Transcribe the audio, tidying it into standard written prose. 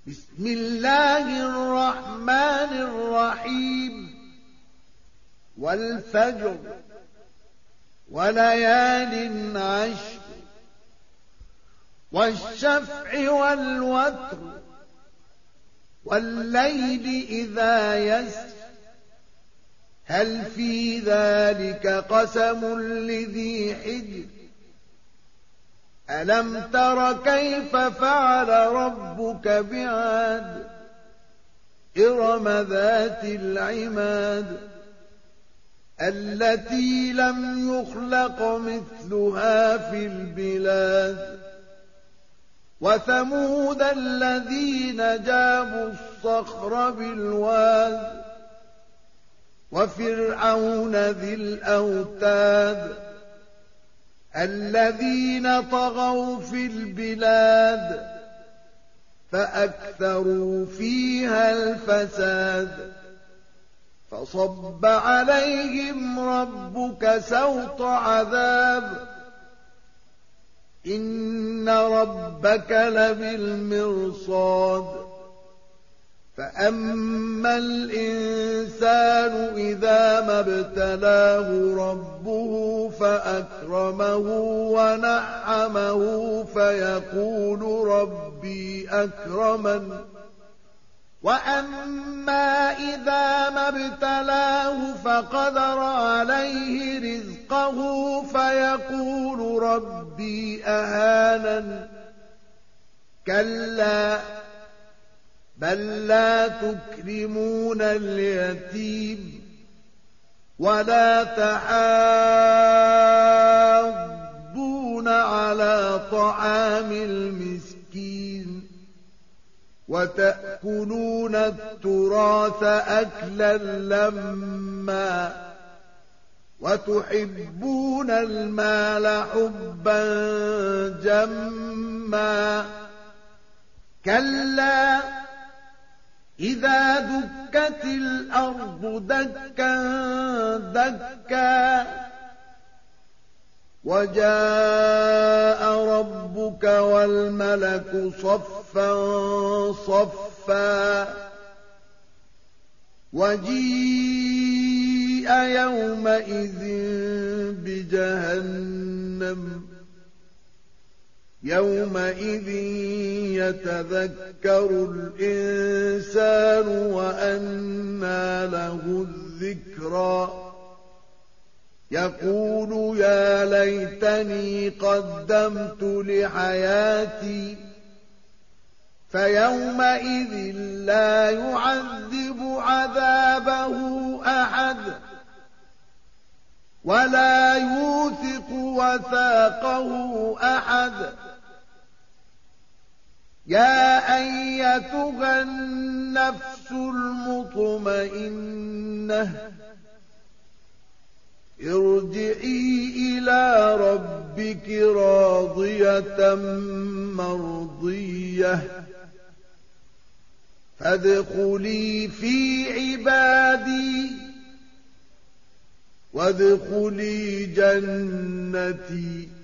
بسم الله الرحمن الرحيم والفجر وليال عشر والشفع والوتر والليل إذا يسر هل في ذلك قسم لذي حجر ألم تر كيف فعل ربك بعاد إرم ذات العماد التي لم يخلق مثلها في البلاد وثمود الذين جابوا الصخر بالواد وفرعون ذي الأوتاد الذين طغوا في البلاد فأكثروا فيها الفساد فصب عليهم ربك سوط عذاب إن ربك لبالمرصاد فأما الإنسان إذا ما ابتلاه ربه فأكرمه ونعمه فيقول ربي أكرمن وأما إذا ما ابتلاه فقدر عليه رزقه فيقول ربي أهانن كلا بل لا تكرمون اليتيم ولا تحاضون على طعام المسكين وتأكلون التراث أكلا لما وتحبون المال حبا جما كلا إذا دكت الأرض دكا دكا وجاء ربك والملك صفا صفا وجيء يومئذ بجهنم يومئذ يتذكر الإنسان وأنى له الذكرى يقول يا ليتني قدمت لحياتي فيومئذ لا يعذب عذابه أحد ولا يوثق وثاقه أحد يا أيتها النفس المطمئنة ارجعي إلى ربك راضية مرضية فادخلي في عبادي وادخلي جنتي